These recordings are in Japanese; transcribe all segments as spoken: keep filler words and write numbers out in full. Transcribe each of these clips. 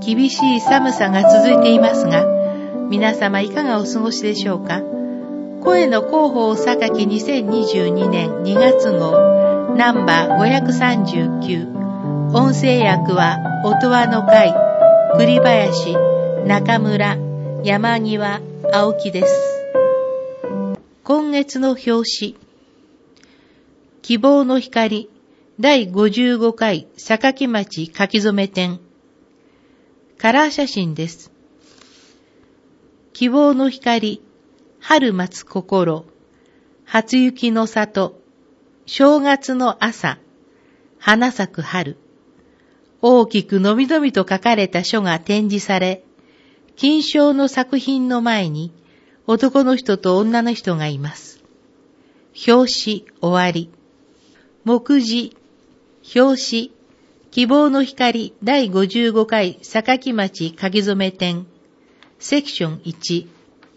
厳しい寒さが続いていますが、皆様いかがお過ごしでしょうか。声の広報榊にせんにじゅうにねんにがつ号ナンバーごひゃくさんじゅうきゅう、音声訳は音羽の会、栗林、中村、山際、青木です。今月の表紙、希望の光だいごじゅうごかい榊町書き初め展、カラー写真です。希望の光、春待つ心、初雪の里、正月の朝、花咲く春。大きくのびのびと書かれた書が展示され、金賞の作品の前に男の人と女の人がいます。表紙終わり。目次、表紙、希望の光だいごじゅうごかい榊町書き初め展、セクションいち。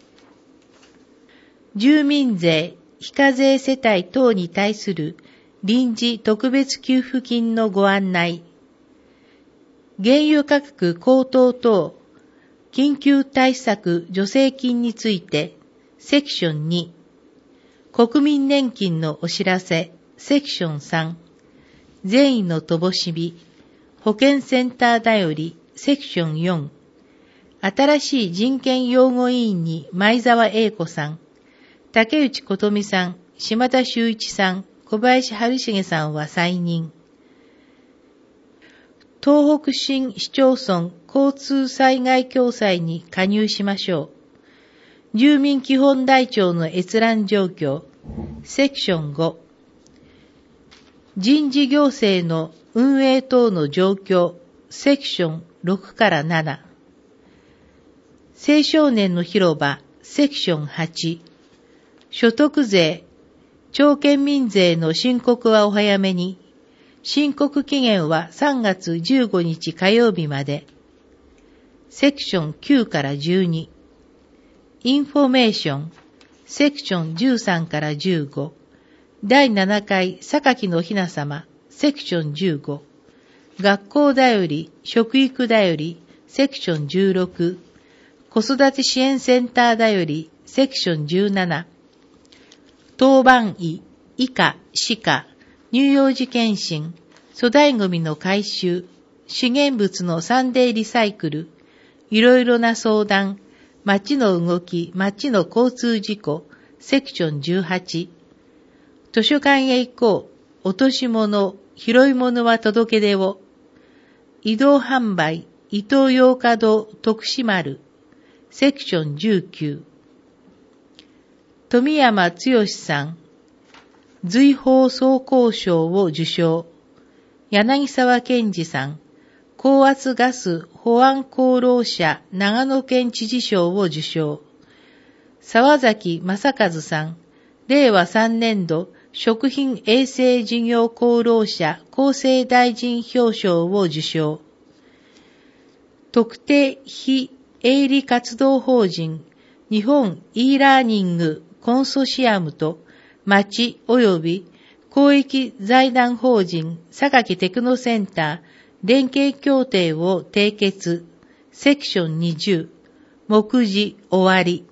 住民税、非課税世帯等に対する臨時特別給付金のご案内。原油価格高騰等、緊急対策助成金について、セクションに。国民年金のお知らせ、セクションさん。善意の灯火、保健センターだより、セクションよん。新しい人権擁護委員に前澤英子さん、竹内琴美さん、島田修一さん、小林春重さんは再任。東北新市町村交通災害共済に加入しましょう。住民基本台帳の閲覧状況、セクションご。人事行政の運営等の状況、セクションろくからなな。青少年の広場、セクションはち。所得税、町県民税の申告はお早めに。申告期限はさんがつじゅうごにち火曜日まで。セクションきゅうからじゅうに。インフォメーション、セクションじゅうさんからじゅうご。だいななかい榊のひなさま、セクションじゅうご。学校だより、食育だより、セクションじゅうろく。子育て支援センターだより、セクションじゅうなな。当番医、医科、歯科、乳幼児検診、粗大ごみの回収、資源物のサンデーリサイクル、いろいろな相談、街の動き、街の交通事故、セクションじゅうはち。図書館へ行こう、落とし物、拾い物は届け出を。移動販売、伊東洋華堂徳島丸、セクションじゅうきゅう。富山剛さん、随宝総工賞を受賞。柳沢健二さん、高圧ガス保安功労者長野県知事賞を受賞。沢崎正和さん、れいわさんねんど食品衛生事業功労者厚生大臣表彰を受賞。特定非営利活動法人日本 e ラーニングコンソシアムと町及び公益財団法人榊テクノセンター連携協定を締結、セクションにじゅう、目次終わり。